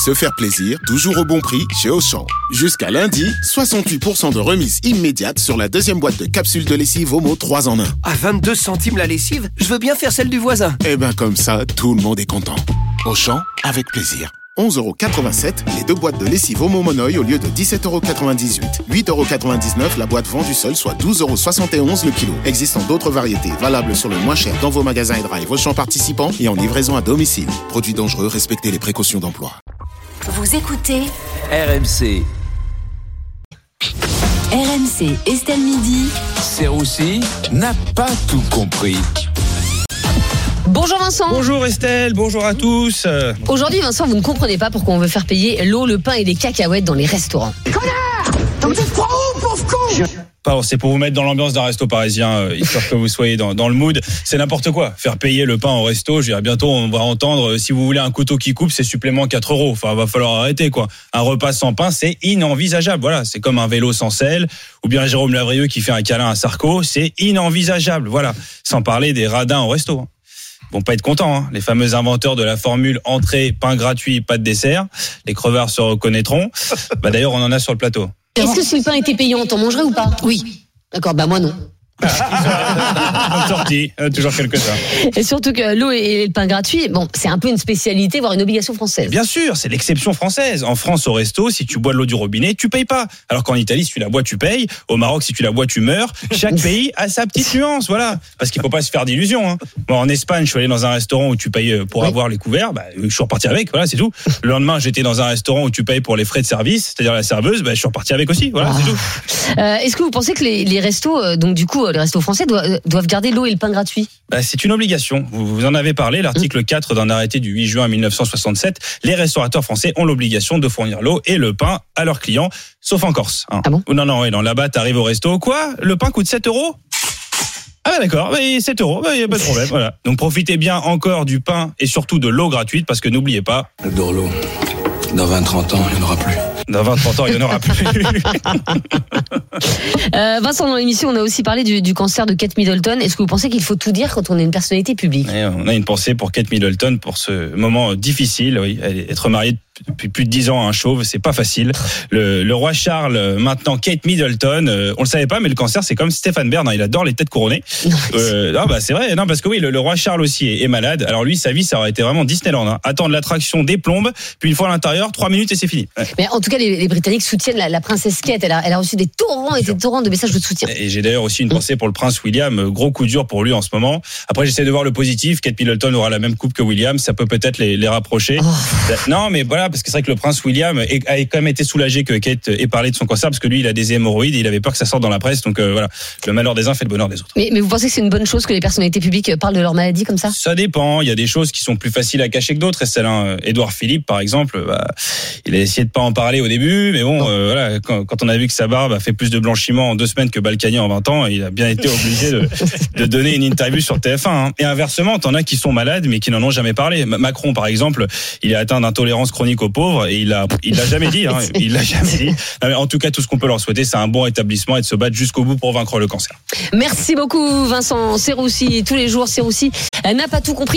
Se faire plaisir, toujours au bon prix chez Auchan. Jusqu'à lundi, 68% de remise immédiate sur la deuxième boîte de capsules de lessive Omo 3 en 1. À 22 centimes la lessive, je veux bien faire celle du voisin. Et ben comme ça, tout le monde est content. Auchan, avec plaisir. 11,87€ les 2 boîtes de lessive Omo Monoï au lieu de 17,98€. 8,99€ la boîte vendue seule, soit 12,71€ le kilo. Existant d'autres variétés, valables sur le moins cher dans vos magasins et drive Auchan participants et en livraison à domicile. Produits dangereux, respectez les précautions d'emploi. Vous écoutez RMC. RMC Estelle Midi. Serroussi n'a pas tout compris. Bonjour Vincent. Bonjour Estelle, bonjour à tous. Aujourd'hui Vincent, vous ne comprenez pas pourquoi on veut faire payer l'eau, le pain et les cacahuètes dans les restaurants. Connard! T'en te crois où, pauvre con? Pardon, c'est pour vous mettre dans l'ambiance d'un resto parisien, histoire que vous soyez dans le mood. C'est n'importe quoi. Faire payer le pain au resto, je dirais bientôt on va entendre, si vous voulez un couteau qui coupe, c'est supplément 4€. Enfin, va falloir arrêter quoi. Un repas sans pain, c'est inenvisageable. Voilà, c'est comme un vélo sans selle, ou bien Jérôme Lavrieux qui fait un câlin à Sarko, c'est inenvisageable. Voilà, sans parler des radins au resto. Vont pas être contents, hein. Les fameux inventeurs de la formule entrée, pain gratuit, pas de dessert. Les crevards se reconnaîtront. D'ailleurs, on en a sur le plateau. Est-ce que si le pain était payant, t'en mangerais ou pas? Oui. D'accord, moi non. Bonne sortie, toujours quelques-uns. Et surtout que l'eau et le pain gratuit, c'est un peu une spécialité, voire une obligation française. Bien sûr, c'est l'exception française. En France, au resto, si tu bois de l'eau du robinet, tu payes pas. Alors qu'en Italie, si tu la bois, tu payes. Au Maroc, si tu la bois, tu meurs. Chaque pays a sa petite nuance, voilà. Parce qu'il faut pas se faire d'illusions, hein. Bon, en Espagne, je suis allé dans un restaurant où tu payes pour avoir les couverts. Je suis reparti avec, voilà, c'est tout. Le lendemain, j'étais dans un restaurant où tu payes pour les frais de service, c'est-à-dire la serveuse, je suis reparti avec aussi, voilà, c'est tout. Est-ce que vous pensez que les restos, donc du coup, les restos français doivent garder l'eau et le pain gratuit? C'est une obligation. Vous en avez parlé, l'article 4 d'un arrêté du 8 juin 1967. Les restaurateurs français ont l'obligation de fournir l'eau et le pain à leurs clients, sauf en Corse. Hein. Ah bon? Non, là-bas, t'arrives au resto. Quoi? Le pain coûte 7€? Ah d'accord, 7€, y a pas de problème. Voilà. Donc profitez bien encore du pain et surtout de l'eau gratuite parce que n'oubliez pas. J'adore l'eau. Dans 20-30 ans, il n'y en aura plus. Dans 20-30 ans, il n'y en aura plus. Vincent, dans l'émission, on a aussi parlé du cancer de Kate Middleton. Est-ce que vous pensez qu'il faut tout dire quand on est une personnalité publique? On a une pensée pour Kate Middleton pour ce moment difficile. Oui, être mariée depuis plus de 10 ans à un chauve, c'est pas facile. Le roi Charles, maintenant Kate Middleton, on le savait pas, mais le cancer, c'est comme Stéphane Bern, hein, il adore les têtes couronnées. C'est vrai, non, parce que oui, le roi Charles aussi est malade. Alors lui, sa vie, ça aurait été vraiment Disneyland. Hein. Attendre l'attraction des plombes, puis une fois à l'intérieur, 3 minutes et c'est fini. Ouais. Mais en tout cas, les Britanniques soutiennent la princesse Kate. Elle a reçu des torrents et des torrents de messages de soutien. Et j'ai d'ailleurs aussi une pensée pour le prince William. Gros coup dur pour lui en ce moment. Après, j'essaie de voir le positif. Kate Middleton aura la même coupe que William. Ça peut peut-être les rapprocher. Non, mais voilà, parce que c'est vrai que le prince William a quand même été soulagé que Kate ait parlé de son cancer, parce que lui, il a des hémorroïdes et il avait peur que ça sorte dans la presse. Donc voilà, le malheur des uns fait le bonheur des autres. Mais vous pensez que c'est une bonne chose que les personnalités publiques parlent de leur maladie comme ça? Ça dépend. Il y a des choses qui sont plus faciles à cacher que d'autres. Édouard Philippe, par exemple, il a essayé de pas en parler au début, mais bon, voilà, quand on a vu que sa barbe a fait plus de blanchiment en 2 semaines que Balkany en 20 ans, il a bien été obligé de donner une interview sur TF1. Hein. Et inversement, t'en as qui sont malades, mais qui n'en ont jamais parlé. Macron, par exemple, il est atteint d'intolérance chronique aux pauvres et il l'a jamais dit. Hein. Il l'a jamais dit. Non, mais en tout cas, tout ce qu'on peut leur souhaiter, c'est un bon rétablissement et de se battre jusqu'au bout pour vaincre le cancer. Merci beaucoup, Vincent Serroussi. Tous les jours, Serroussi n'a pas tout compris.